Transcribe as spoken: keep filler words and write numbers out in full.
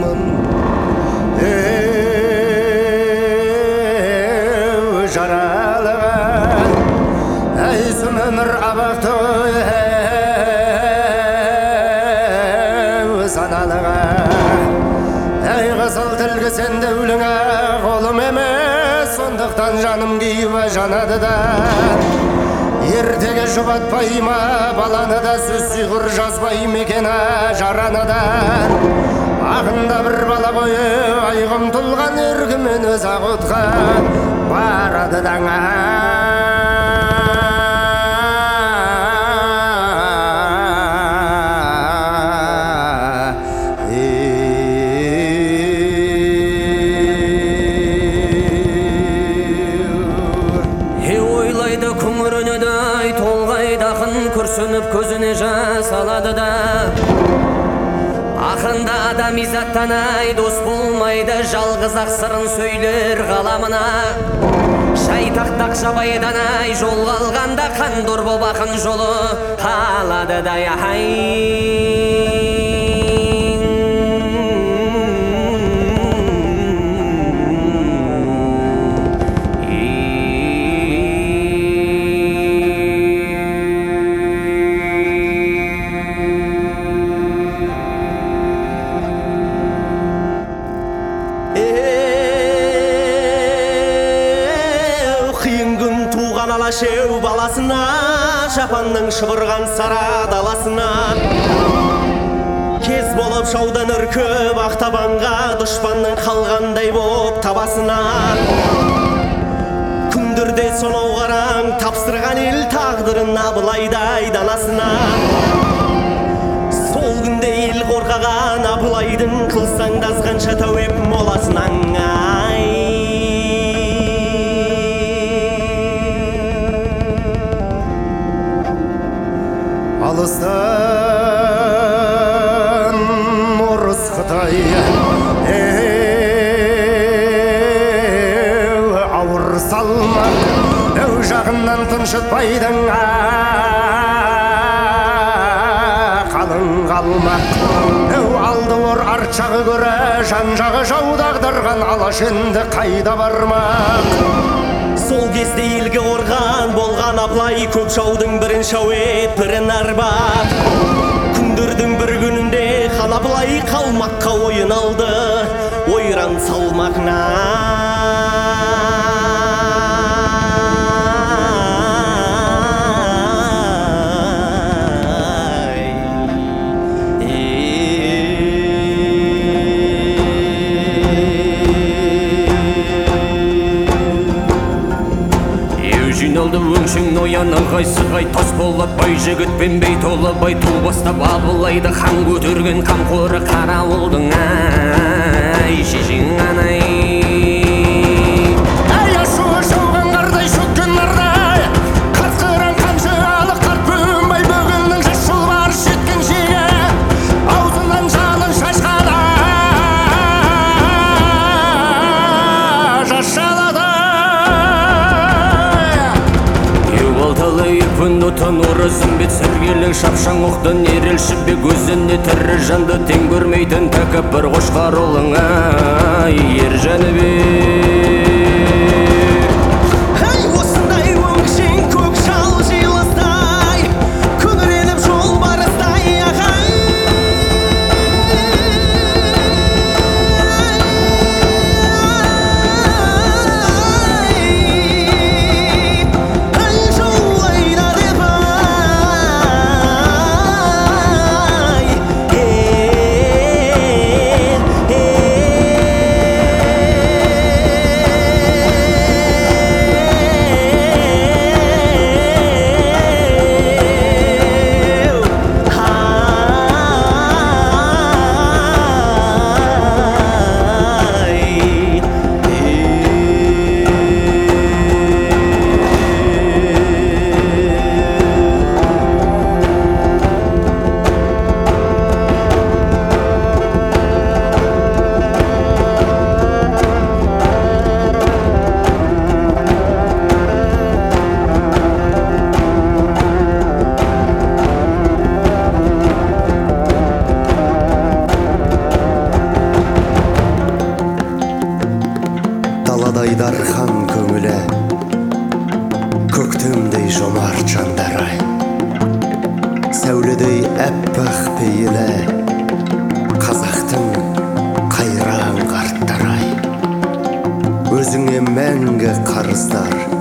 қаламын еу жаралыға әй сүмір абақты еу саналыға әй қызыл тілгі сенде өліңе қолым емес сондықтан жаным күйіп жанады да ертеге жұбатпай ма баланы да сөз сүйғыр жазбай мекені жараны да ақында бір бала бойы айғым тұлған еркімен өз ақұтқа барады даңа күрсініп көзіне жас алады да ақында адам изаттан-ай дос болмайды жалғыз ақ сырын сөйлер ғаламына шайтақтақ жабайдан-ай жолға алғанда қандор боп ақын жолы қалады да ай алашеу баласына жапанның шұбырған сара даласына кез болып шаудан үркіп ақтабанға дұшпанның қалғандай боп табасына күндірде сонау қараң тапсырған ел тағдырын абылайдай данасына сол күнде ел қорқаған абылайдың қылсаңдасқанша тәуеп моласынан ай алыстан орыс Қытай еу ауыр салмақ әу жағынан тыншытпайдың қалың қалмақ әу алды ор арт жағы көре жан жағы жау дағдарған алаш енді қайда бармақ сол кезде елге қорған болған абылай көп жаудың бірін шаует бірін арбап күндердің бір күнінде хан абылай қалмаққа ойын алды ойран салмағына жиналды өңшің ноян ыңғай-сығай тас болат бай жігітпен бей толы бай ту бастап абылайды хан көтерген қамқоры қарауылдың ай шешең анай әй ашуы жауған қардай шөккен нардай қарт қыран қанжығалы қарт бөлінбай бөгіннің жас жолбарыс жеткен жегі аузынан жалын шашқада жас жалады күн отын орызым бет сіргелік шапшаң оқтын ерел шібек өзіне тірі жанды тең көрмейтін тәкаппар қошқар ұлың ай ер жәнібек әй осындай өңшең көк шал жиылыстай күңіреніп жолбарыстай ағай дархан көңілі, көктемдей жомарт жандар-ай, сәуледей әппақ пейілі, қазақтың қайран қарттар-ай, өзіңе мәңгі қарыздар